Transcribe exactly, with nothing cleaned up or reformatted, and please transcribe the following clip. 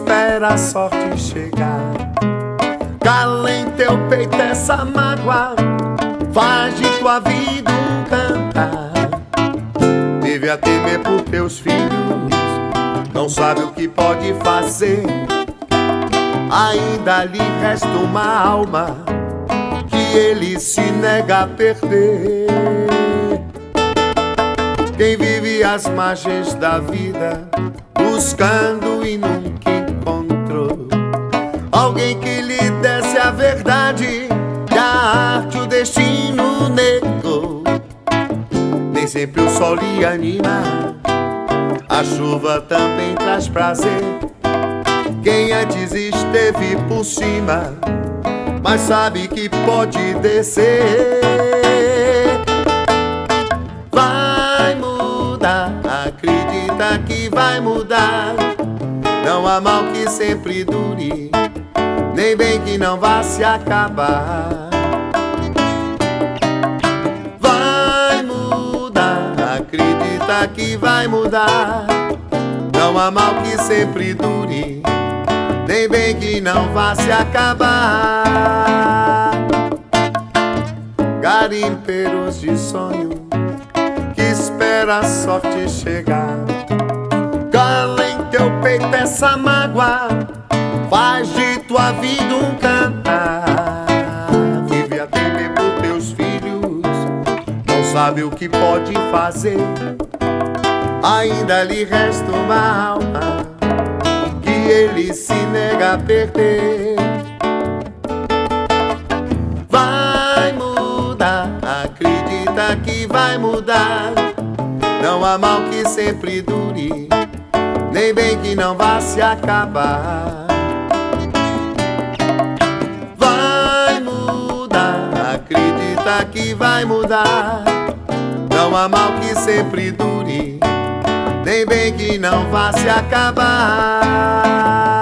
espera a sorte chegar. Cala em teu peito essa mágoa, faz de tua vida um cantar. Vive a temer por teus filhos, não sabe o que pode fazer. Ainda lhe resta uma alma que ele se nega a perder. Quem vive às margens da vida, buscando e nunca encontrou alguém que lhe desse a verdade, que a arte o destino negou. Nem sempre o sol lhe anima, a chuva também traz prazer. Quem antes esteve por cima, mas sabe que pode descer. Vai mudar, acredita que vai mudar. Não há mal que sempre dure, nem bem que não vá se acabar. Vai mudar, acredita que vai mudar. Não há mal que sempre dure, nem bem que não vá se acabar. Garimpeiros de sonho que espera a sorte chegar. Cala em teu peito essa mágoa, faz de tua vida um cantar. Vive a temer por teus filhos, não sabe o que pode fazer. Ainda lhe resta uma alma que ele se nega a perder. Vai mudar, acredita que vai mudar. Não há mal que sempre dure, nem bem que não vá se acabar. Vai mudar, acredita que vai mudar. Não há mal que sempre dure, nem bem que não vá se acabar.